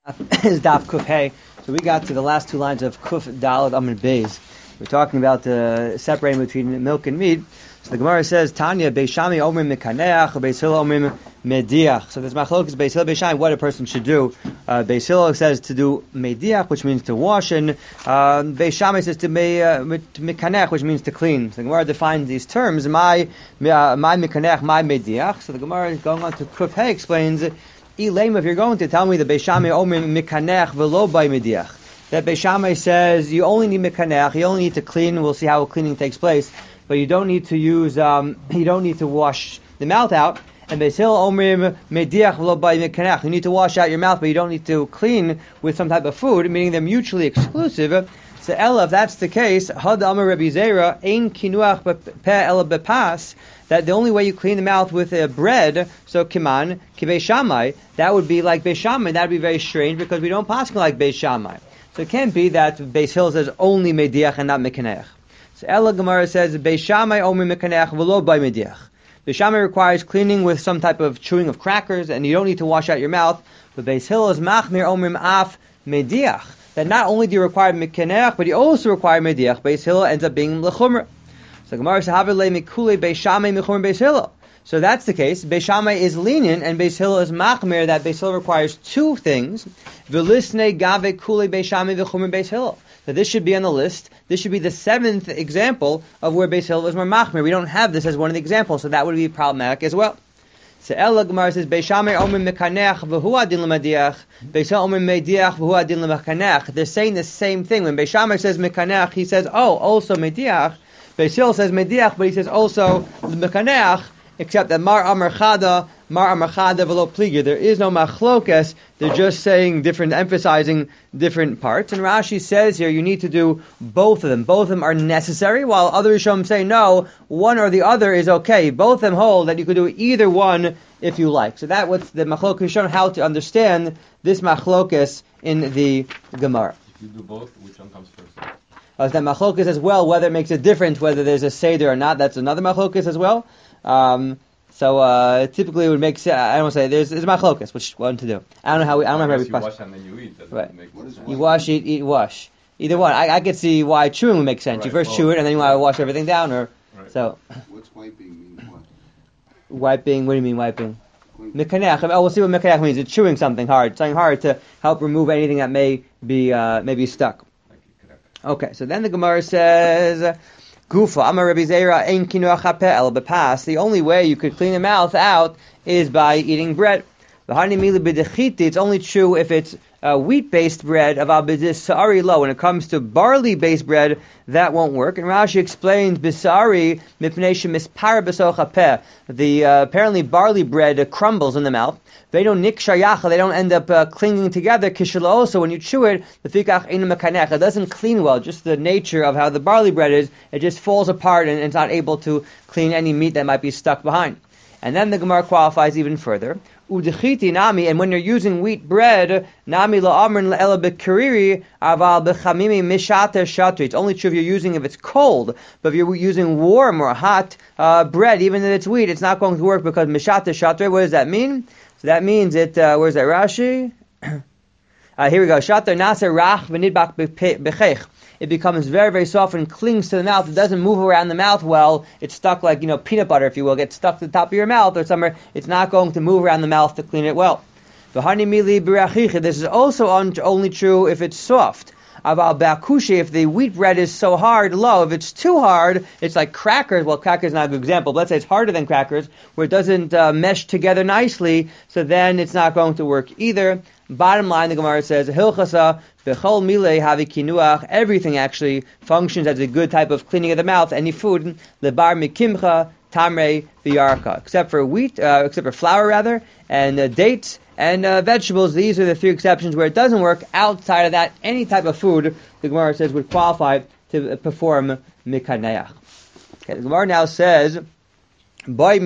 Is Daf Kuf Hey. So we got to the last two lines of Kuf Dalad Amud Beis. We're talking about separating between milk and meat. So the Gemara says, Tanya, Beishami Omrim Mekaneach, or Beis Hillel Omrim Mediach. So there's Machlokes Beis Hillel Beishami, what a person should do. Beis Hillel says to do Mediach, which means to wash, and Beishami says to Mekanech, which means to clean. So the Gemara defines these terms, my Mekanech, my Mediach. So the Gemara going on to Kuf Hey explains, Ilema, if you're going to tell me that Beishami Omrim Mekanech velo by Mediach, that Beishami says you only need Mekanech, you only need to clean, we'll see how cleaning takes place, but you don't need to use, you don't need to wash the mouth out. And Beis Hillel Omrim Mediach velo by Mekanech, you need to wash out your mouth, but you don't need to clean with some type of food, meaning they're mutually exclusive. So Ella, if that's the case, Had Amar Rabbi Zera, Ein Kinuach Peh Ella Bepas, that the only way you clean the mouth with bread, so Kiman, Kibei Shammai, that would be like Beis Shammai. That would be very strange because we don't paskin like Beis Shammai. So it can't be that Beis Hillel says only Mediach and not Mekanech. So Ella Gemara says Beis Shammai only Mekanech v'lo by Mediach. Beis Shammai requires cleaning with some type of chewing of crackers, and you don't need to wash out your mouth. But Beis Hillel is Machmir Omrim Af Mediach. That not only do you require Mekanech, but you also require Mediach. Beis Hillel ends up being L'chumra. So Gemara says Havilei Mikule Beis Shammai Mechumra Beis Hillel. So that's the case. Beis Shammai is lenient, and Beis Hillel is machmir, that Beis Hillel requires two things. V'lisnei gave kule Beis Shammai v'chumer Beis Hillel. So this should be on the list. This should be the seventh example of where Beis Hillel is more machmir. We don't have this as one of the examples, so that would be problematic as well. So Ella Gemara says Beis Shammai omrim mekanech v'hu adin l'madiach. Beis Hillel omrim mediach v'hu adin l'mekanech. They're saying the same thing. When Beis Shammai says mekanech, he says, oh, also mediach. Beis Hillel says mediach, but he says also mekanech. Except that Mar Amar Chada v'lo pliga. There is no machlokes. They're just saying different, emphasizing different parts. And Rashi says here you need to do both of them. Both of them are necessary, while other Rishonim say no, one or the other is okay. Both of them hold that you could do either one if you like. So that what's the machlokes shown how to understand this machlokes in the Gemara. If you do both, which one comes first? That machlokes as well, whether it makes a difference whether there's a seder or not, that's another machlokes as well. So typically it would make sense. I don't want to say there's machlokes which one to do. I don't know how. I don't remember. You wash and then you eat. Right. Make you wash, eat, wash. Either one. I could see why chewing would make sense. Right. You first chew it and then you want to wash everything down, or right. So. What's wiping mean? What? Wiping. What do you mean wiping? Mekanech. Oh, we'll see what mekanech means. It's chewing something hard to help remove anything that may be stuck. Okay. So then the Gemara says. Gufa, Amar Rabbi Zera, Ein Kinuach HaPeh El Bepas. The only way you could clean the mouth out is by eating bread. It's only true if it's wheat-based bread of Abedis Sa'ari Lo. When it comes to barley-based bread, that won't work. And Rashi explains Bisari Mipnei Shemispar B'soch HaPeh. The apparently barley bread crumbles in the mouth. They don't end up clinging together. Kishalo, so when you chew it, the fikach einu mekanech, it doesn't clean well. Just the nature of how the barley bread is, it just falls apart and it's not able to clean any meat that might be stuck behind. And then the Gemara qualifies even further. Udechiti nami, and when you're using wheat bread, nami la'amrin la'ela bekariri aval bechamimi mishater shatri. It's only true if it's cold, but if you're using warm or hot bread, even if it's wheat, it's not going to work because mishater shatri. What does that mean? So that means it. Where's that Rashi? Here we go. Shater naser rach v'nidbak bechech. It becomes very, very soft and clings to the mouth. It doesn't move around the mouth well. It's stuck like, peanut butter, if you will. It gets stuck to the top of your mouth or somewhere. It's not going to move around the mouth to clean it well. This is also only true if it's soft. If the wheat bread is so hard, low, if it's too hard, it's like crackers. Well, crackers is not a good example, but let's say it's harder than crackers, where it doesn't mesh together nicely, so then it's not going to work either. Bottom line, the Gemara says, Hilchasa, Bechol Mile Havi Kinuach, everything actually functions as a good type of cleaning of the mouth, any food, Lebar Mikimcha, Tamre, V'yarka, except for wheat, except for flour rather, and dates, and vegetables. These are the three exceptions where it doesn't work. Outside of that, any type of food, the Gemara says, would qualify to perform Mikaneach. Okay, the Gemara now says, how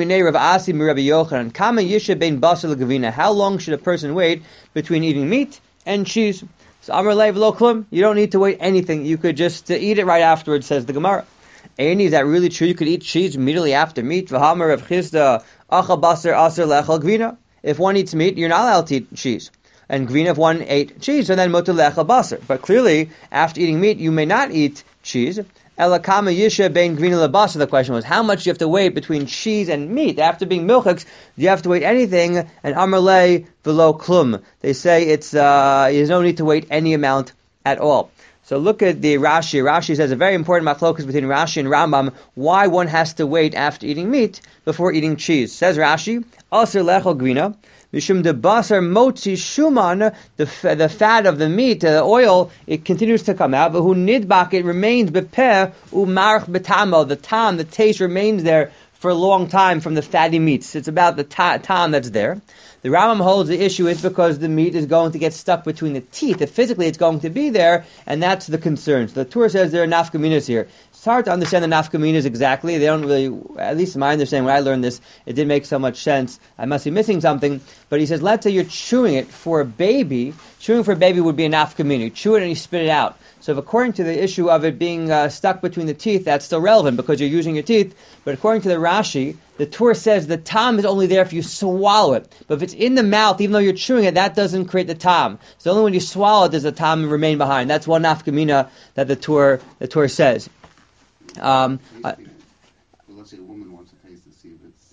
long should a person wait between eating meat and cheese? So Amar Lev Lo Klum, you don't need to wait anything. You could just eat it right afterwards, says the Gemara. Aini, is that really true? You could eat cheese immediately after meat. V'hamar Rav Chisda, Achal Basar Asar Lechal Gvina. If one eats meat, you're not allowed to eat cheese. and green if one ate cheese, so then mutar le'echel basar. But clearly, after eating meat, you may not eat cheese. Elakama yisha bein green lebasar. The question was, how much do you have to wait between cheese and meat? After being milchiks, do you have to wait anything? And amarle below klum. They say there's no need to wait any amount at all. So look at the Rashi. Rashi says a very important machlokas between Rashi and Rambam, why one has to wait after eating meat before eating cheese. Says Rashi, Aser lechel grina, mishum de basar motzi shuman, the fat of the meat, the oil, it continues to come out, but who nidbak, it remains bepeh umarch betamo, the tam, the taste remains there for a long time from the fatty meats. It's about the tam that's there. The Rambam holds the issue is because the meat is going to get stuck between the teeth. If physically it's going to be there, and that's the concern. So the Torah says there are nafkaminas here. It's hard to understand the nafkaminas exactly. They don't really, at least in my understanding, when I learned this, it didn't make so much sense. I must be missing something. But he says, let's say you're chewing it for a baby. Chewing for a baby would be a nafkamina. You chew it and you spit it out. So if according to the issue of it being stuck between the teeth, that's still relevant because you're using your teeth. But according to the Rashi, the Torah says the tam is only there if you swallow it. But if it's in the mouth, even though you're chewing it, that doesn't create the tam. So only when you swallow it does the tam remain behind. That's one nafkamina that the Torah says. Tasting it. So let's say a woman wants to taste to see if it's.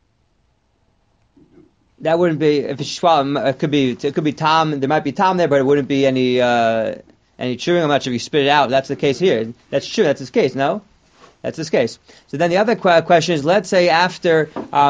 That wouldn't be, if it's swallow, it could be tam. There might be tam there, but it wouldn't be any chewing. I'm not sure if you spit it out. That's the case here. That's true. That's his case. No. That's this case. So then the other question is, let's say after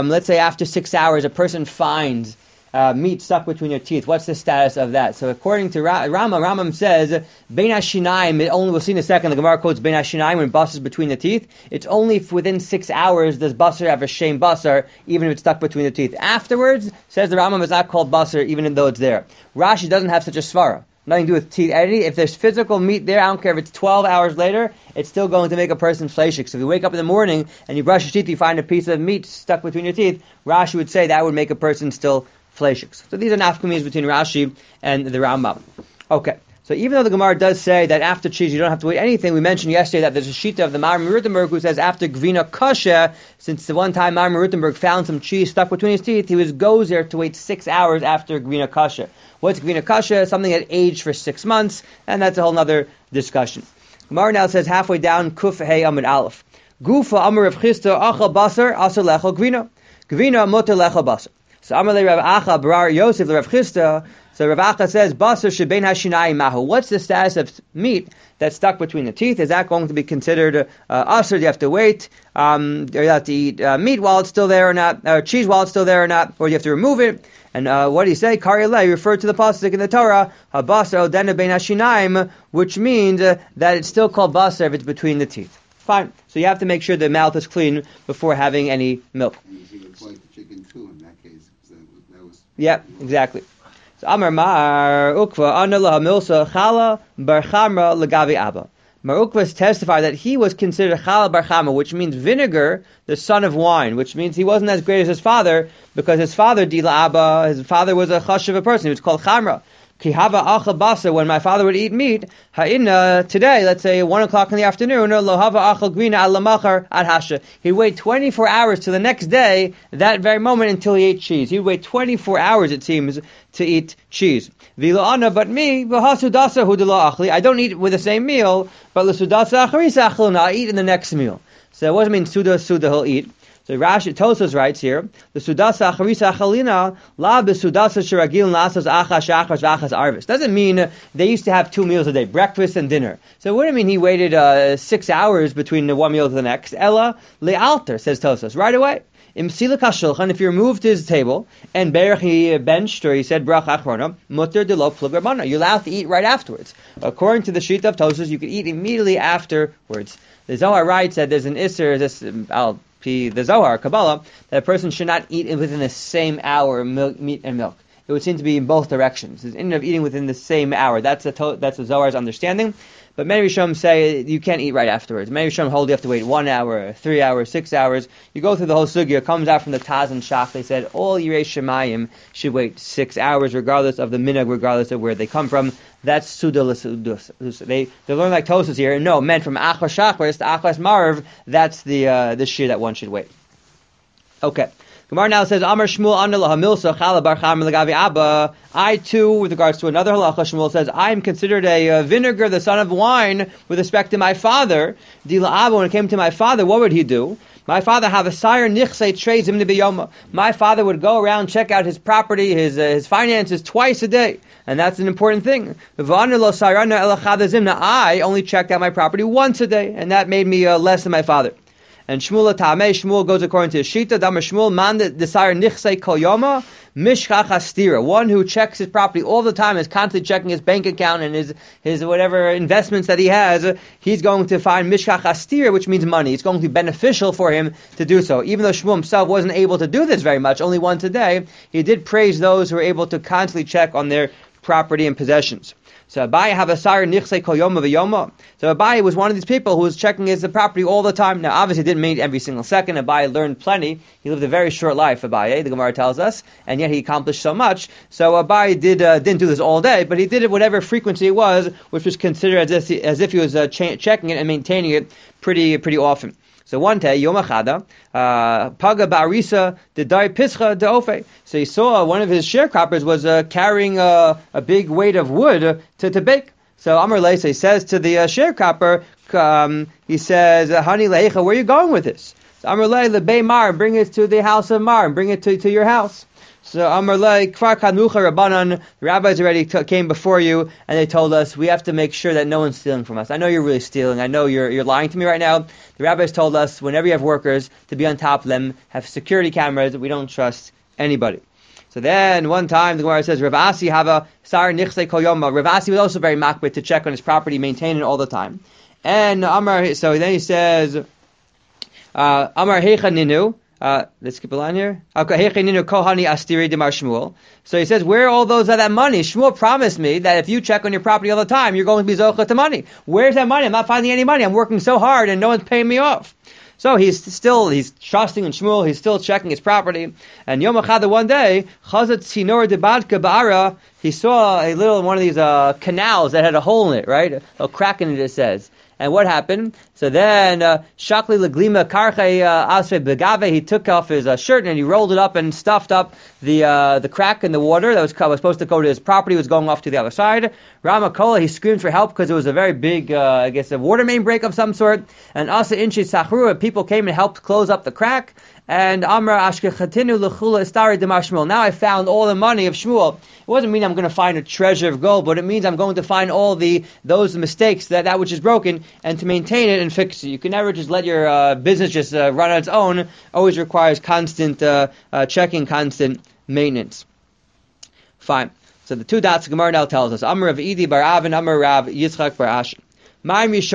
6 hours, a person finds meat stuck between your teeth. What's the status of that? So according to Rambam says, Bein HaShinayim, we'll see in a second, the Gemara quotes Bein HaShinayim when basar is between the teeth. It's only within 6 hours does basar have a shame basar, even if it's stuck between the teeth. Afterwards, says the Rambam, is not called basar, even though it's there. Rashi doesn't have such a svara. Nothing to do with teeth. If there's physical meat there, I don't care if it's 12 hours later, it's still going to make a person fleshik. So if you wake up in the morning and you brush your teeth, you find a piece of meat stuck between your teeth, Rashi would say that would make a person still fleshik. So these are nafkaminas between Rashi and the Rambam. Okay. So even though the Gemara does say that after cheese you don't have to wait anything, we mentioned yesterday that there's a shita of the Marim Rutenberg who says after Gvina Kasha, since the one time Marim Rutenberg found some cheese stuck between his teeth, he was gozer to wait 6 hours after Gvina Kasha. What's Gvina Kasha? Something that aged for 6 months, and that's a whole other discussion. Gemara now says halfway down, Kuf Hey Amud Aleph. Gufa Amar Rav Chisda Achal Basar Asar Lechel Gvina. Gvina Mutar Lechel Basar. So Amar Le Rav Acha Barar Yosef Le Rav Chisda. So Rav Acha says, Basar shebein hashinayim mahu. What's the status of meat that's stuck between the teeth? Is that going to be considered asr? Do you have to wait? Do you have to eat meat while it's still there or not? Or cheese while it's still there or not? Or do you have to remove it? And what do you say? Kari le, refer to the pasuk in the Torah, Basar odena bein hashinayim, which means that it's still called basar if it's between the teeth. Fine. So you have to make sure the mouth is clean before having any milk. And you see it's like the chicken too in that case. That was Yeah, exactly. So Amar Mar Ukva Anala Milsa Chala Bar Chamra Lagavi Abba. Mar Ukva testified that he was considered Chala Bar Chamra, which means vinegar, the son of wine, which means he wasn't as great as his father, because his father Dila Abba, his father was a chash of a person, he was called Chamra. Kihava acha basar, when my father would eat meat, ha'inna, today, let's say 1 o'clock in the afternoon, lohava achal grina alamachar ad hasha. He'd wait 24 hours to the next day, that very moment, until he ate cheese. He'd wait 24 hours, it seems, to eat cheese. Vila ana, but me, v'hasudasa hudala achli, I don't eat with the same meal, but l'sudasa acharisa achlina, I eat in the next meal. So it doesn't mean suda he'll eat. So Rashi Tosfos writes here, the sudasa acharisa achalina la besudasa shiragil lasas achas shachas v'achas arvis. Doesn't mean they used to have 2 meals a day, breakfast and dinner. So it wouldn't mean he waited 6 hours between the one meal to the next. Ella le'alter, says Tosfos, right away. Imsilak hashulchan, if he removed his table and berach he benched or he said brach achrona, mutter de lo plug rabana. You're allowed to eat right afterwards. According to the sheet of Tosfos, you can eat immediately afterwards. The Zohar writes that there's an isser, the Zohar, Kabbalah, that a person should not eat within the same hour meat and milk. It would seem to be in both directions. It's in of eating within the same hour. That's the Zohar's understanding. But many Rishonim say you can't eat right afterwards. Many Rishonim hold you have to wait 1 hour, 3 hours, 6 hours. You go through the whole sugya. It comes out from the Taz and Shach. They said all Yirei Shemayim should wait 6 hours, regardless of the minhag, regardless of where they come from. That's Suda l'Sudus. They learn like Tosfos here. No, meant from Achas Shachris to Achas Marv. That's the shir that one should wait. Okay. Gemara now says, Amar Shmuel Anna Lahamilsa Chala Bar Chamer Lagavi Abba. I too, with regards to another halacha, Shmuel says, I am considered a vinegar, the son of wine, with respect to my father. Dila Abba, when it came to my father, what would he do? My father have a sire nichse trades him to biyoma. My father would go around, check out his property, his finances twice a day. And that's an important thing. I only checked out my property once a day, and that made me less than my father. And Shmuel Tameh, Shmuel goes according to his Shita, Damar Shmuel, man desire nichse kol yoma, mishchach hastira. One who checks his property all the time, is constantly checking his bank account and his whatever investments that he has, he's going to find mishchach hastira, which means money. It's going to be beneficial for him to do so. Even though Shmuel himself wasn't able to do this very much, only once a day, he did praise those who were able to constantly check on their property and possessions. So Abaye have a sire nichse kol yoma v'yoma. So Abaye was one of these people who was checking his property all the time. Now, obviously, didn't mean every single second. Abaye learned plenty. He lived a very short life. Abaye, the Gemara tells us, and yet he accomplished so much. So Abaye didn't do this all day, but he did it whatever frequency it was, which was considered as if he was checking it and maintaining it pretty often. So one day, Yom Achada, Paga Ba'arisa, the Dai Pischa de Ofe. So he saw one of his sharecroppers was carrying a big weight of wood to bake. So Amar Lei, so he says to the sharecropper, he says, Hani Leicha, where are you going with this? So Amar Lei, Lebei Mar, bring it to the house of Mar, bring it to your house. So Amar Lei, Kfar Kanucha Rabbanan, the rabbis already came before you, and they told us, we have to make sure that no one's stealing from us. I know you're really stealing. I know you're lying to me right now. The rabbis told us, whenever you have workers, to be on top of them, have security cameras. We don't trust anybody. So then, one time, the Gemara says, Rav Asi have a sar nichse kol yoma. Rav Asi was also very makbid to check on his property, maintain it all the time. And Amar, so then he says, Amar Hecha Ninu. Let's skip a line here. So he says, where are all those of that money? Shmuel promised me that if you check on your property all the time, you're going to be zocha to money. Where's that money? I'm not finding any money. I'm working so hard and no one's paying me off. So he's trusting in Shmuel. He's still checking his property. And Yom Echad, one day, Chazat Sinor Debadka Ba'ara, he saw one of these canals that had a hole in it, right? A crack in it, it says. And what happened? So then, Shakli Laglima Karche Asre Begave, he took off his shirt and he rolled it up and stuffed up the crack in the water that was supposed to go to his property, was going off to the other side. Ramakola, he screamed for help because it was a very big, a water main break of some sort. And Asa Inchi Sachru, people came and helped close up the crack. And Amra Ashkechatinu Lechula Istari Demar Shmuel. Now I found all the money of Shmuel. It doesn't mean I'm going to find a treasure of gold, but it means I'm going to find all those mistakes, that which is broken, and to maintain it and fix it. You can never just let your business just run on its own. Always requires constant checking, constant maintenance. Fine. So the two dots Gemara now tells us. Amar Rav Idi bar Avin, Amar Rav Yitzchak bar Asher. When it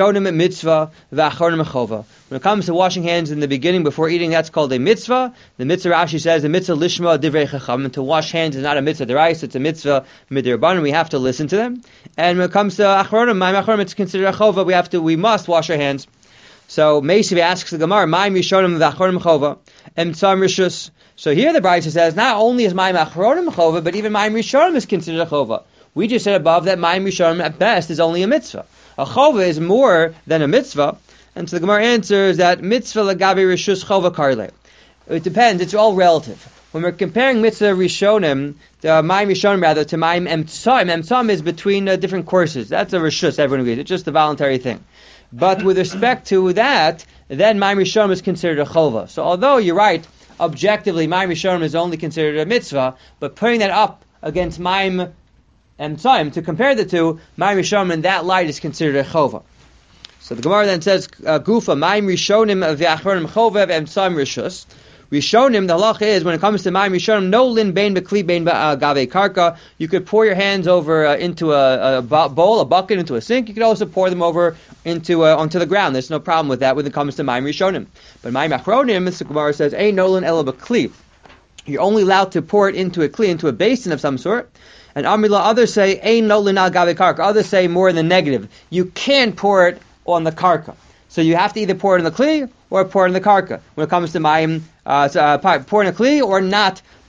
comes to washing hands in the beginning before eating, that's called a mitzvah. The mitzvah Rashi says the mitzvah lishma divrei chacham. To wash hands is not a mitzvah d'oraisa, it's a mitzvah midirbanan. We have to listen to them. And when it comes to achronim, it's considered a chova. We must wash our hands. So Meisiv asks the Gemara, "Ma'im Yishonim v'achronim chova emtzam rishus." So here the Brisa says not only is Ma'im achronim chova, but even Ma'im Yishonim is considered a chova. We just said above that Ma'im Yishonim at best is only a mitzvah. A chova is more than a mitzvah, and so the Gemara answers that mitzvah lagabi rishus chova karle. It depends; it's all relative. When we're comparing mitzvah rishonim, ma'im rishonim rather, to ma'im emtzam is between different courses. That's a rishus. Everyone agrees. It's just a voluntary thing. But with respect to that, then ma'im rishonim is considered a chova. So although you're right, objectively ma'im rishonim is only considered a mitzvah, but putting that up against ma'im emtzam, to compare the two, ma'im rishonim in that light is considered a chova. So the Gemara then says, Gufa, ma'im rishonim v'achronim chova v'emtzam rishus. Rishonim, the halacha is, when it comes to ma'im rishonim, no lin bein b'kli bein gave karka. You could pour your hands over into a bowl, a bucket, into a sink. You could also pour them over onto the ground. There's no problem with that when it comes to ma'im rishonim. But ma'im achronim, the Gemara says, ein no lin ela b'kli. You're only allowed to pour it into a kli, into a basin of some sort. And Amrila, others say, ein no lin al gave karka. Others say more in the negative. You can't pour it on the karka. So you have to either pour it in the kli or pour it in the karka. When it comes to ma'im, pour in a kli or not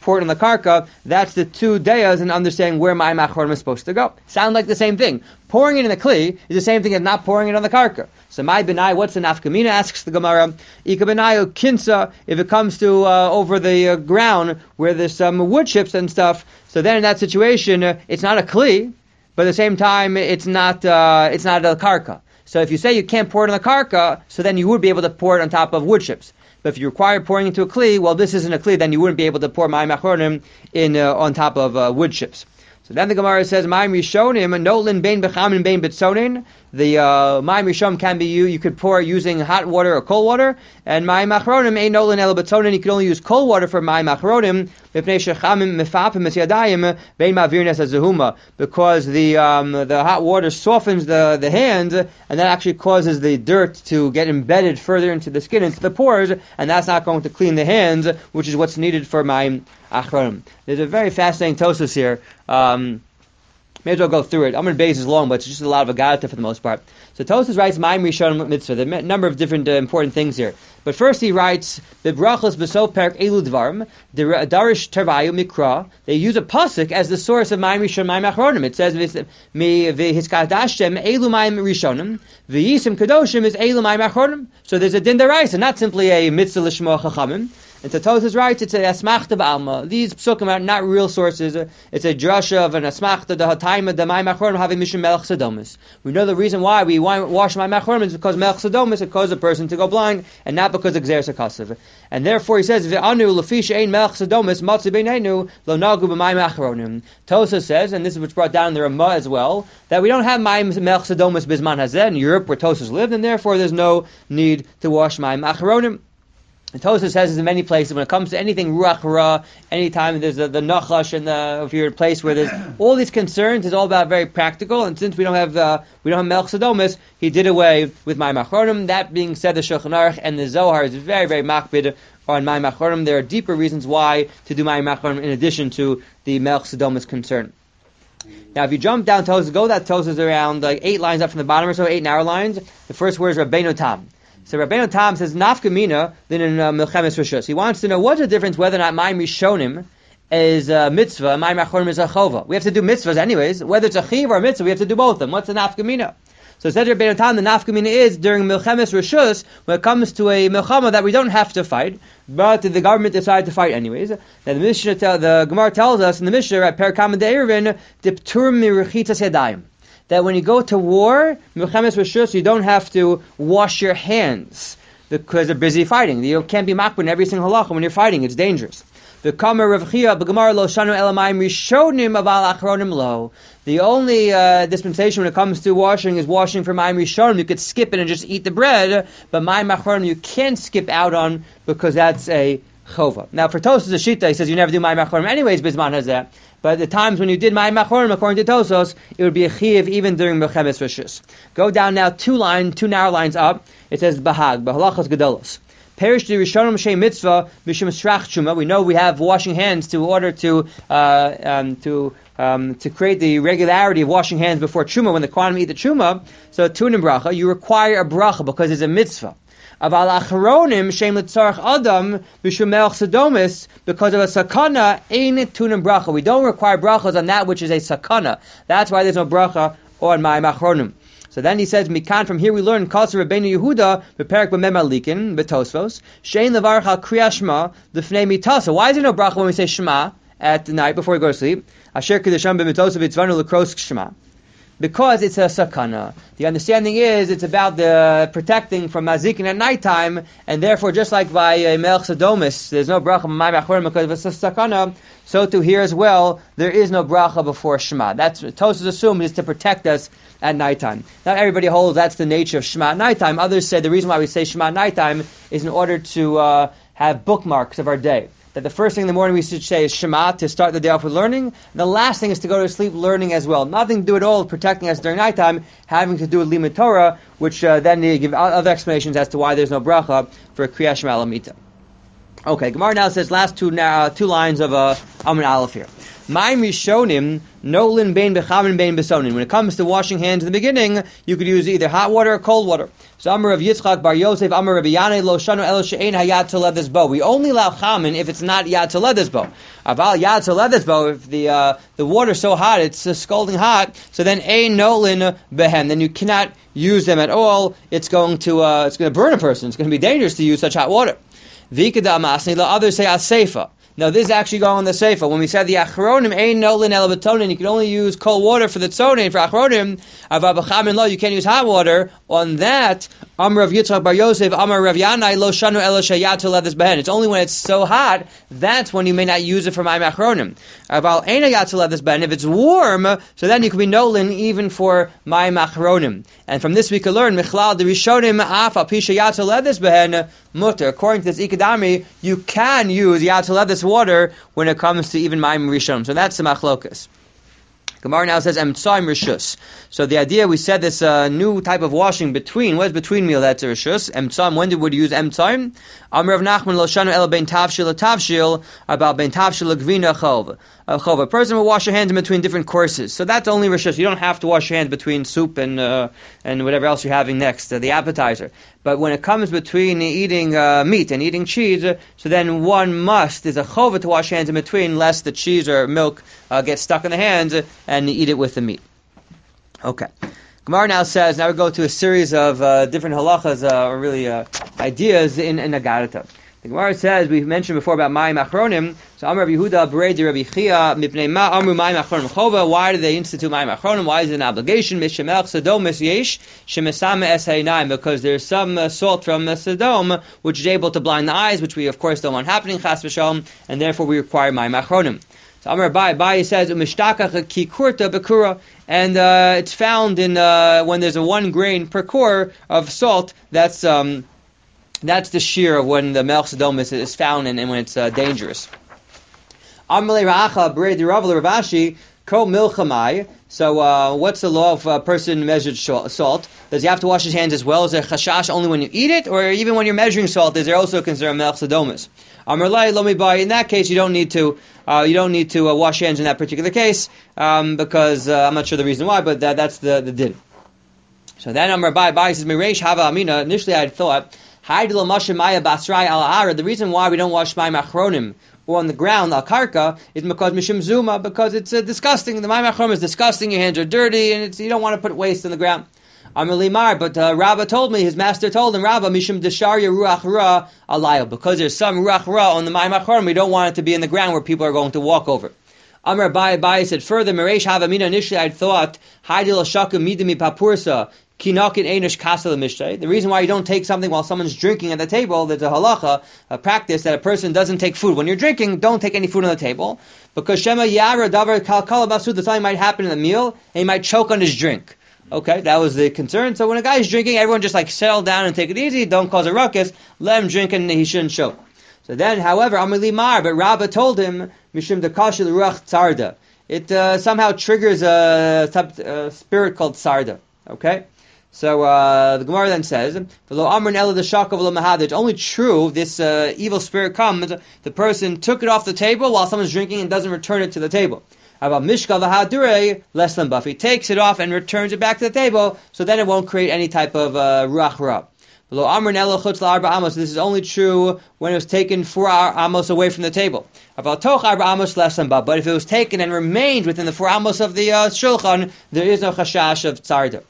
pour it on the karka. That's the two dayas in understanding where Mayim Achronim is supposed to go. Sound like the same thing. Pouring it in the kli is the same thing as not pouring it on the karka. So my benai, what's the nafkamina? Asks the Gemara. Ika benayu kinsa, if it comes to over the ground where there's some wood chips and stuff. So then in that situation, it's not a kli, but at the same time it's not a karka. So if you say you can't pour it on the karka, so then you would be able to pour it on top of wood chips. But if you require pouring into a kli, well, this isn't a kli, then you wouldn't be able to pour Mayim Achronim in on top of wood chips. So then the Gemara says, Mayim Rishonim, Nolin Bein Bechamin Bein Bitzonin. The Mayim Rishon can be you could pour using hot water or cold water, and Mayim Achronim Ein Nolin El Bitzonin. You can only use cold water for Mayim Achronim, because the hot water softens the hands, and that actually causes the dirt to get embedded further into the skin, into the pores, and that's not going to clean the hands, which is what's needed for Mayim Achronim. There's a very fascinating Tosfos here. May as well go through it. Amud Beis is long, but it's just a lot of Agadata for the most part. So Tosfos writes Mayim Rishon Mitzvah. There are a number of different important things here. But first he writes Bebrachos B'Sof Perek Elu Dvarim Darish Tervayu Mikra. They use a pasuk as the source of Mayim Rishon Mayim Achronim. It says V'Hiskadashtem Elu Mayim Rishonim V'Yisim Kadoshim is Elu Mayim Achronim. So there's a din deraisa, not simply a mitzvah l'shmo chachamim. And Tosfos writes, it's a asmachta b'alma. These psukim are not real sources. It's a drasha of an asmachta, the hatayma, the Mayim Achronim having mishum melech sodomus. We know the reason why we wash Mayim Achronim is because melech sodomus, it caused a person to go blind, and not because of gzeres hakasav. And therefore he says, V'anu lefish ein melech sodomus, matzi b'neinu, lo nagu b'Mayim Achronim. Tosfos says, and this is what's brought down in the Ramah as well, that we don't have Mayim melech sodomus bisman hazeh in Europe where Tosfos lived, and therefore there's no need to wash Mayim Achronim. And Tosfos says this in many places when it comes to anything ruach ra, anytime there's the nachash and if you're in a place where there's all these concerns, it's all about very practical. And since we don't have melech sodomus, he did away with Mayim Achronim. That being said, the Shulchan Aruch and the Zohar is very, very makbid on Mayim Achronim. There are deeper reasons why to do Mayim Achronim in addition to the melech sodomus concern. Now, if you jump down Tosfos, Tosfos around like 8 lines up from the bottom or so, 8 narrow lines. The first word is Rabbeinu Tam. So Rabbeinu Tam says, Nafkamina, then in Milchemes Rishus. He wants to know what's the difference whether or not Mayim Rishonim is a mitzvah, Mayim Achronim is a chova. We have to do mitzvahs anyways. Whether it's a chiv or a mitzvah, we have to do both of them. What's the Nafkamina? So it says Rabbeinu Tam, the Nafkamina is during Milchemes Rishus, when it comes to a milchama that we don't have to fight, but the government decided to fight anyways. Now the Gemara tells us in the Mishnah at Perkam De'ervin, Diptur Mirechitas Yadayim, that when you go to war, Milchemes Rishus, you don't have to wash your hands because they're busy fighting. You can't be makbid in every single halacha when you're fighting. It's dangerous. The only dispensation when it comes to washing is washing for Mayim Rishonim. You could skip it and just eat the bread, but Mayim Achronim you can't skip out on because that's a chova. Now for Tosfos Shita, he says you never do Mayim Achronim anyways, Bisman has that. But the times when you did Mayim Achronim, according to Tosfos, it would be a chiv even during Milchemes Rishus. Go down now 2 narrow lines up. It says Bahag, Bahalachos Gedolos. Perish the Rishonim Shei Mitzvah B'Shem Shrach Truma. We know we have washing hands to order to create the regularity of washing hands before Truma when the Kohanim eat the Truma. So Tunim Bracha, you require a bracha because it's a mitzvah. Aval Achronim Shem L'Tzarech Adam B'Shem Melech Sodomus, because of a sakana ain't Tunim Bracha. We don't require brachas on that which is a sakana. That's why there's no bracha on Mayim Achronim. So then he says, Mikan, from here we learn, Kasser Rabbeinu Yehuda, Beperek B'Mem Alikin, B'Tosfos, Shein Levarach Al Kriyas Shema, L'Fnei Mitasa. Why is there no bracha when we say Shema at night before we go to sleep? Asher Kedesham B'Mitosov Yitzvanu L'Kros Shema. Because it's a sakana. The understanding is it's about the protecting from mazikin at nighttime, and therefore just like by melech sodomus, there's no bracha Mayim Achronim because it's a sakana, so to here as well, there is no bracha before Shema. That's what Tosfos assumes is to protect us at nighttime. Not everybody holds that's the nature of Shema at nighttime. Others say the reason why we say Shema at nighttime is in order to have bookmarks of our day. That the first thing in the morning we should say is Shema to start the day off with learning. And the last thing is to go to sleep learning as well. Nothing to do at all with protecting us during nighttime, having to do with Limud Torah, which then they give other explanations as to why there's no bracha for Kriyas Shema Lamita. Okay, Gemara now says last two lines of Amud Aleph here. Ma'im Rishonim, Nolin Bein Bechamin Bein Besonin. When it comes to washing hands in the beginning, you could use either hot water or cold water. So Amar of Yitzchak Bar Yosef, Amar Rabbi Yanai Lo Shanu El She'ein Hayat Toledes Bo. We only allow chamin if it's not Yad Toledes Bo. Aval Yad Toledes Bo, if the water's so hot, it's scalding hot, so then Ein Nolin Behem. Then you cannot use them at all. It's going to burn a person. It's going to be dangerous to use such hot water. Vikada Amasni, the others say Aseifa. Now this is actually going on the Seifa. When we said the Achronim Ein Nolin El Betonin, you can only use cold water for the Tzonin. For Achronim, Avav Chamin Lo, you can't use hot water. On that, Amar of Yitzchak Bar Yosef, Amar Rav Yanai Lo Shanu El Shayat Toledes Behen. It's only when it's so hot, that's when you may not use it for Ma'im Achronim. Aval Ein Hayat Toledes Behen. If it's warm, so then you can be Nolin even for Ma'im Achronim. And from this we can learn, Michlal the Rishonim Af Al Pi Shayat Toledes Behen Mutter. According to this Ikadami, you can use Yat Toledes water when it comes to even Ma'im Rishonim. So that's the Machlokas. Gemara now says Emtzaim Rishus. So the idea, we said this new type of washing between, what is between meal? That's a Rishus. Emtzaim, when would you use Emtzaim? Amr of Nachman Lo Shanu El Ben Tavshil Tavshil, about Ben Tavshil Gvina Chov. A person will wash your hands in between different courses. So that's only Rishus. You don't have to wash your hands between soup and whatever else you're having next, the appetizer. But when it comes between eating meat and eating cheese, so then one must, there's a chova to wash hands in between, lest the cheese or milk gets stuck in the hands and eat it with the meat. Okay. Gemara now says, now we go to a series of different halachas, or really ideas in Agarata. The Gemara says, we mentioned before about Ma'im Achronim, so Amar Rabbi Yehuda, Beredi Rabbi Chia, Mipnei Ma Amru Ma'im Achronim Chova. Why do they institute Ma'im Achronim? Why is it an obligation? Mishemelch Sodom Misyesh, Shemesame Es Ha'inayim, because there's some salt from Sodom, which is able to blind the eyes, which we of course don't want happening, Chas v'Shalom, and therefore we require Ma'im Achronim. So Amar Abai says, Umishtaka Ki Kurta Bekura, and it's found in, when there's a 1 grain per core of salt, that's the shear of when the Melch Sodom is found and when it's dangerous. Amalei Ra'acha Beredi Rav Ravashi Ko Milchamai. So what's the law of a person measured salt? Does he have to wash his hands as well? Is there chashash only when you eat it, or even when you're measuring salt? Is there also considered Melch Sodomis? Amalei Lomi Bai. In that case, you don't need to wash hands in that particular case because I'm not sure the reason why, but that's the din. So then Amar Bai says Mireish Hava Amina. Initially, I had thought. The reason why we don't wash Ma'im Achronim or on the ground, al karka, is because Mishum Zuma, because it's disgusting. The Ma'im Achronim is disgusting, your hands are dirty, and you don't want to put waste on the ground. Limar, but Rabbah told me, his master told him, Rabbah, Mishum Desharya Ruach Ra Alayel, because there's some Ruach Ra on the Ma'im Achronim, we don't want it to be in the ground where people are going to walk over. Amar Bai said further, Mereish Havamina, initially I thought, Haidil Shakum Midimi Papursa, the reason why you don't take something while someone's drinking at the table, there's a halacha, a practice that a person doesn't take food. When you're drinking, don't take any food on the table, because Shema Yara Davar Kalkala Basud, something might happen in the meal, and he might choke on his drink. Okay, that was the concern. So when a guy's drinking, everyone just settle down and take it easy, don't cause a ruckus, let him drink and he shouldn't choke. So then, however, Amali Mar, but Rabbah told him, Mishum Dekashil Ruach Tzarda. It somehow triggers a spirit called Tzarda. Okay? So the Gemara then says, it's only true this evil spirit comes, the person took it off the table while someone's drinking and doesn't return it to the table. About Mishka v'hadure, less than buff. He takes it off and returns it back to the table, so then it won't create any type of ruach ra. This is only true when it was taken 4 amos away from the table. About toch 4 amos less than buff. But if it was taken and remained within the 4 amos of the shulchan, there is no chashash of tzarda.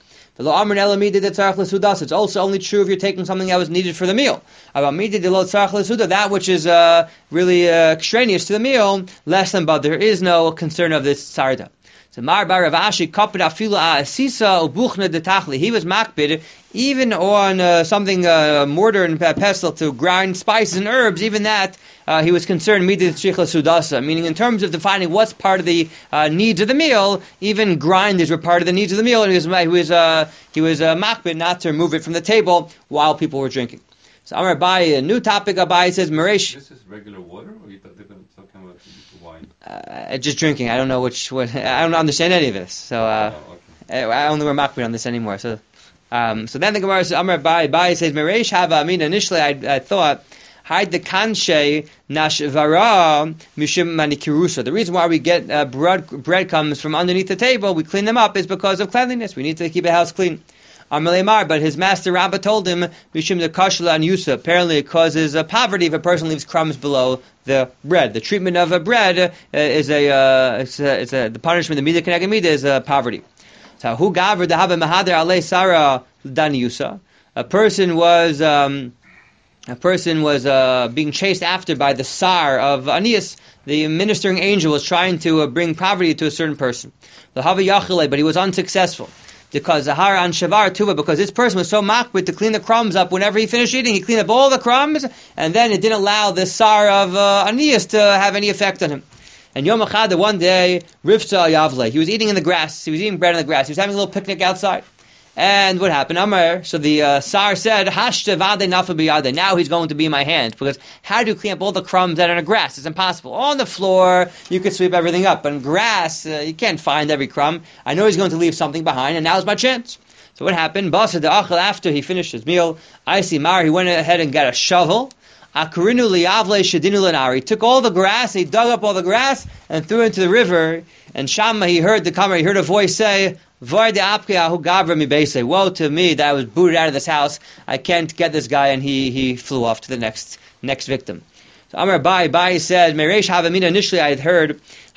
It's also only true if you're taking something that was needed for the meal. That which is really extraneous to the meal, less than, but there is no concern of this tzarda. So Mar Bar Rav Ashi kapid afila asisa ubuchna detachli. He was makbid even on something mortar and pestle to grind spices and herbs. Even that he was concerned midid shichla sudasa. Meaning in terms of defining what's part of the needs of the meal, even grinders were part of the needs of the meal. And he was makbid not to remove it from the table while people were drinking. So Amar Abai, a new topic. Abai says Maresh. This is regular water, or you talking about wine? Just drinking. I don't know I don't understand any of this. So okay. I don't think we're makbid on this anymore. So then the Gemara says Amar Abai says Mereish Hava Amina. Initially I thought Hide the kanshe nashvara mishim manikirusa. The reason why we get bread comes from underneath the table, we clean them up, is because of cleanliness. We need to keep a house clean. Amalemar, but his master Rabbah told him, mishim the kashla and yusa. Apparently, it causes poverty if a person leaves crumbs below the bread. The treatment of a bread is the punishment. The midah keneged midah is poverty. So who gaver the haba mahader alei Sarah dan yusa? A person was being chased after by the Sar of Anias. The ministering angel was trying to bring poverty to a certain person. The hava yachile, but he was unsuccessful. Because Zahar an Shavar Tuva, because this person was so makbid to clean the crumbs up whenever he finished eating, he cleaned up all the crumbs, and then it didn't allow the Sar of Anias to have any effect on him. And Yom Echad, one day, Rivsa Yavle, he was eating in the grass, he was eating bread in the grass, he was having a little picnic outside. And what happened? Amar, so the Sar said, Hashte vade nafa biyade. Now he's going to be in my hand. Because how do you clean up all the crumbs that are in the grass? It's impossible. On the floor, you could sweep everything up. But in grass, you can't find every crumb. I know he's going to leave something behind, and now's my chance. So what happened? Basa de achel, after he finished his meal, I see Mar, he went ahead and got a shovel. Akurinu liyavle shedinu lenari. He took all the grass, he dug up all the grass, and threw it into the river. And Shama, he heard a voice say, woe to me that I was booted out of this house. I can't get this guy, and he flew off to the next victim. So Amar Bai said, Meresh Havamina, initially I had heard,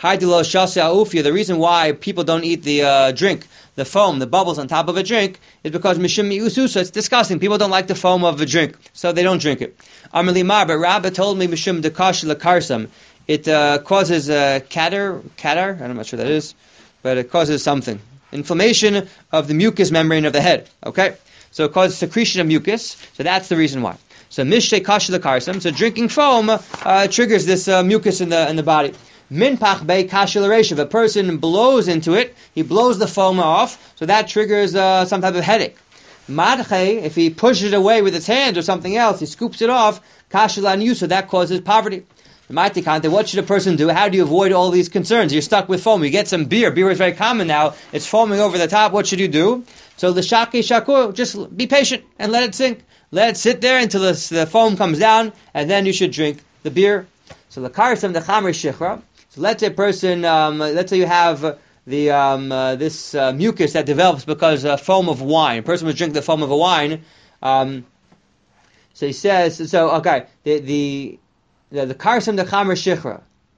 the reason why people don't eat the drink, the foam, the bubbles on top of a drink, is because Mishim Ususa, it's disgusting. People don't like the foam of a drink, so they don't drink it. Amar Limar, but Rabbah told me Mishim Dekash Lakarsam. It causes catar, I'm not sure what that is, but it causes something. Inflammation of the mucous membrane of the head. Okay? So it causes secretion of mucus. So that's the reason why. So mishtei kasha lekarsam. So drinking foam triggers this mucus in the body. Minpach bei kasha l'reisha. If a person blows into it, he blows the foam off. So that triggers some type of headache. Madche, if he pushes it away with his hand or something else, he scoops it off. Kasha l'anyu. So that causes poverty. What should a person do? How do you avoid all these concerns? You're stuck with foam. You get some beer. Beer is very common now. It's foaming over the top. What should you do? So the shaki shakur, just be patient and let it sink. Let it sit there until the foam comes down, and then you should drink the beer. So the karsam the chamer shichra. So let's say a person, let's say you have this mucus that develops because foam of wine. A person was drinking the foam of a wine. So he says, okay, the karsam the chamer shichra.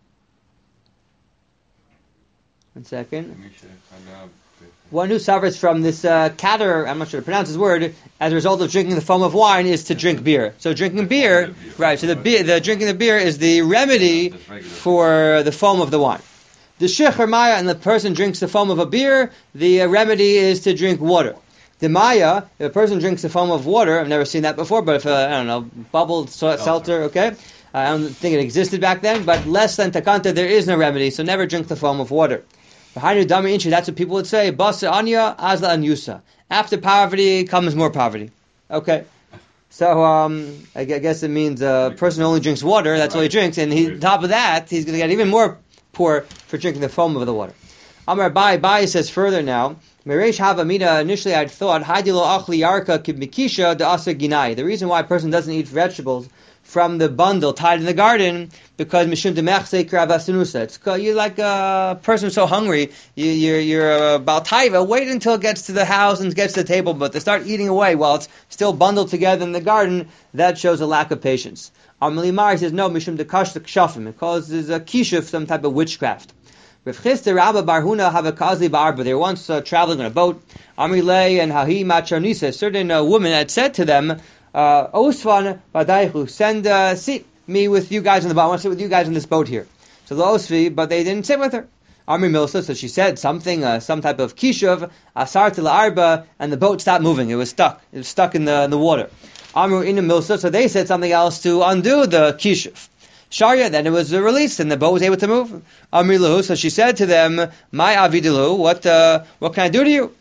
One second. One who suffers from this catar, I'm not sure to pronounce his word, as a result of drinking the foam of wine, is to drink beer. So drinking beer, right? So the drinking the beer is the remedy for the foam of the wine. The shecher maya, and the person drinks the foam of a beer, the remedy is to drink water. The maya, if a person drinks the foam of water, I've never seen that before, but if bubbled seltzer, okay. I don't think it existed back then, but less than takanta, there is no remedy, so never drink the foam of water. That's what people would say. Basa anya azla anyusa. After poverty comes more poverty. Okay. So I guess it means a person who only drinks water, that's all he drinks, and on top of that, he's going to get even more poor for drinking the foam of the water. Amar Bai says further now, Meresh Havamina, initially I'd thought, Haidilo Achli Yarka Kibmikisha da Asa Ginai. The reason why a person doesn't eat vegetables from the bundle tied in the garden, because Mishum Demechse Kravasanusa. It's you're like a person so hungry, you're about taiva, wait until it gets to the house and gets to the table, but to start eating away while it's still bundled together in the garden, that shows a lack of patience. Amalimar says, no, Mishum Dekash the Kshafim. It causes a kishuf, some type of witchcraft. Rav Chisda Rabba Barhuna have a kazi barba. They were once traveling on a boat. Amrilei and Hahi Macharnisa, a certain woman had said to them, Osvan Badaichu, send sit me with you guys on the boat. I want to sit with you guys on this boat here. So the Osvi, but they didn't sit with her. Amri Milsa, so she said something, some type of kishuv, Asar Tila Arba, and the boat stopped moving. It was stuck. It was stuck in the water. Amru Ina Milsa, so they said something else to undo the kishuv. Sharia, then it was released and the boat was able to move. Amri Lahu, so she said to them, My Avidilu, what can I do to you?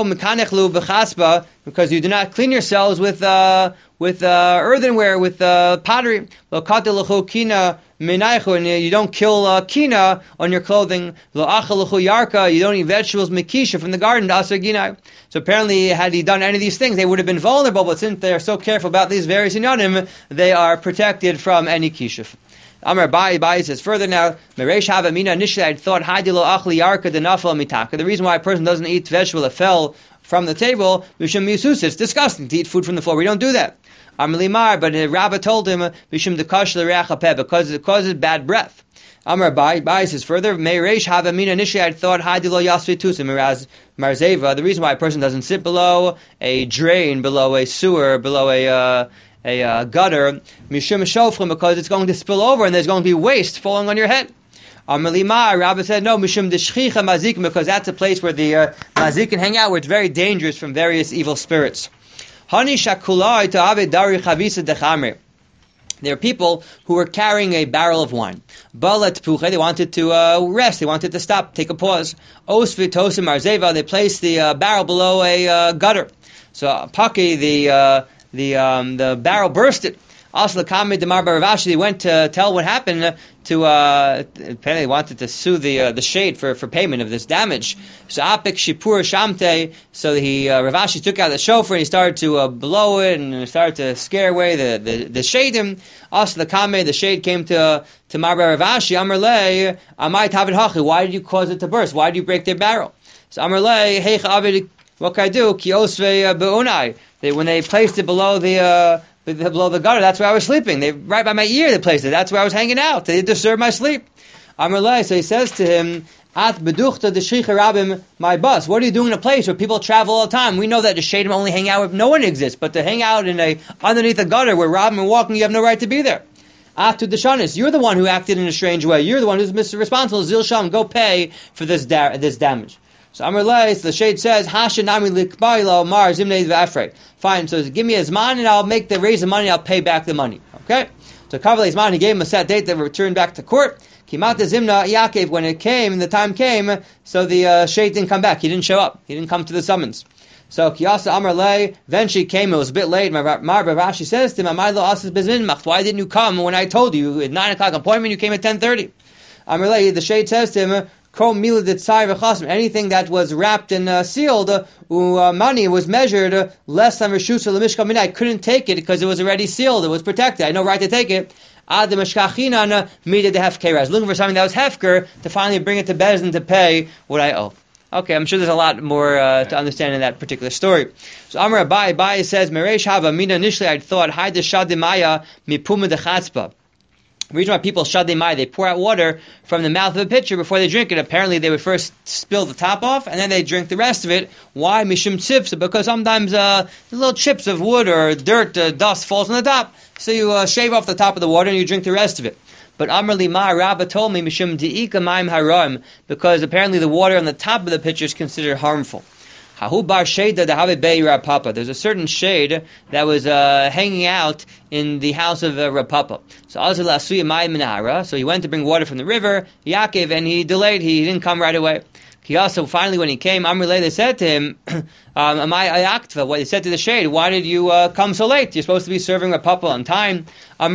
Because you do not clean yourselves with earthenware, with pottery. minaychu, and you don't kill kina on your clothing. Lo achal l'chu yarka, you don't eat vegetables mikisha from the garden. Asar ginai. So apparently, had he done any of these things, they would have been vulnerable. But since they are so careful about these various inyanim, they are protected from any kishuf. Amar Bai says further now, Mereish Havamina, initially I thought, Hadilo Achli Yarka Denafal Mitaka. The reason why a person doesn't eat vegetable that fell from the table, Mishum Misus, it's disgusting to eat food from the floor. We don't do that. Amar Limar, but the rabbi told him, Mishum Dekash L'Reach Peh, because it causes bad breath. Amar Bai says further, Mereish Havamina, initially I thought, Hadilo Yasvi Tusim, Marzeva. The reason why a person doesn't sit below a drain, below a sewer, below a gutter, mishum shofrim, because it's going to spill over and there's going to be waste falling on your head. Amalima, Rabbi said no, mishum deshchicha mazikim, because that's a place where the mazik can hang out, where it's very dangerous from various evil spirits. Hani shakulai ta'ave dari chavisa dechamre. There are people who were carrying a barrel of wine. Balat puche, they wanted to rest, they wanted to stop, take a pause. Osvi tosim arzeva, they placed the barrel below a gutter. So Paki, the barrel bursted. Also, the Kami Demar Baravashi, they went to tell what happened to, apparently they wanted to sue the shade for payment of this damage. So Apik Shipur Shamte, so Ravashi took out the shofar and he started to blow it and started to scare away the shadim. Also, the Kami, the shade came to Mar Baravashi, Amarle, Amai Tavid Hachi, why did you cause it to burst? Why did you break their barrel? So Amarle, Heich Avid, what can I do? Ki Osve Be'unai. When they placed it below the gutter, that's where I was sleeping. Right by my ear they placed it. That's where I was hanging out. They disturb my sleep. Amarlai, so he says to him, At beduchta d'shricha rabim, my bus. What are you doing in a place where people travel all the time? We know that the shadim only hang out if no one exists, but to hang out underneath a gutter where rabbim are walking, you have no right to be there. Atu d'shanis, you're the one who acted in a strange way. You're the one who's responsible. Zil sham, go pay for this damage. So Amar Leis, the shade says, Hashanami likbailo mar zimnei v'afrei. Fine, so give me his money and I'll raise the money, I'll pay back the money. Okay? So Kavalei his money, he gave him a set date that returned back to court. Kimata zimna Yaakov, when it came, the time came, so the shade didn't come back. He didn't show up. He didn't come to the summons. So Kiyasa Amar Lei, eventually came, it was a bit late. Mar Rashi says to him, why didn't you come when I told you? At 9 o'clock appointment, you came at 10:30. Amar Lei, the shade says to him, anything that was wrapped and sealed, money was measured less than Rishus Lemishka Mina. I couldn't take it because it was already sealed. It was protected. I had no right to take it. Ad Meshkachinan needed the hefker. I was looking for something that was hefker to finally bring it to Bezdin to pay what I owe. Okay, I'm sure there's a lot more to understand in that particular story. So Amar Abai says, Mereish Hava Mina. Initially, I thought Hayde Shadimaya Mipuma de Chatzpa. The reason why people shadimai, they pour out water from the mouth of a pitcher before they drink it. Apparently, they would first spill the top off, and then they drink the rest of it. Why? Mishum chips, because sometimes little chips of wood or dirt, dust falls on the top. So you shave off the top of the water and you drink the rest of it. But Amar Lima, Rabba told me, Mishum di'ika maim haram, because apparently the water on the top of the pitcher is considered harmful. There's a certain shade that was hanging out in the house of Rav Papa. So he went to bring water from the river, Yaakov, and he delayed. He didn't come right away. Also, finally, when he came, they said to him, what they said to the shade, why did you come so late? You're supposed to be serving Rav Papa on time. I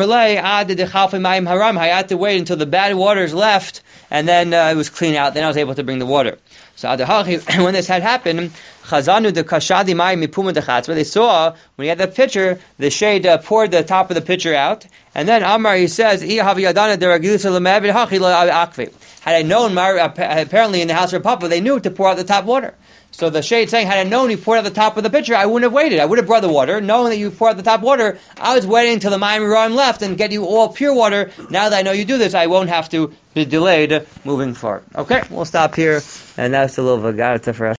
had to wait until the bad waters left, and then it was clean out. Then I was able to bring the water. So when this had happened, Chazanu de Kashadi Mai Mipuma de Chatz, where they saw when he had the pitcher, the shade poured the top of the pitcher out, and then Amar, he says, had I known, apparently in the house of Papa, they knew to pour out the top water. So the shade saying, had I known you poured out the top of the pitcher, I wouldn't have waited. I would have brought the water. Knowing that you poured out the top water, I was waiting until the Mayim Roim left and get you all pure water. Now that I know you do this, I won't have to be delayed moving forward. Okay, we'll stop here. And that's a little Vagarta for us.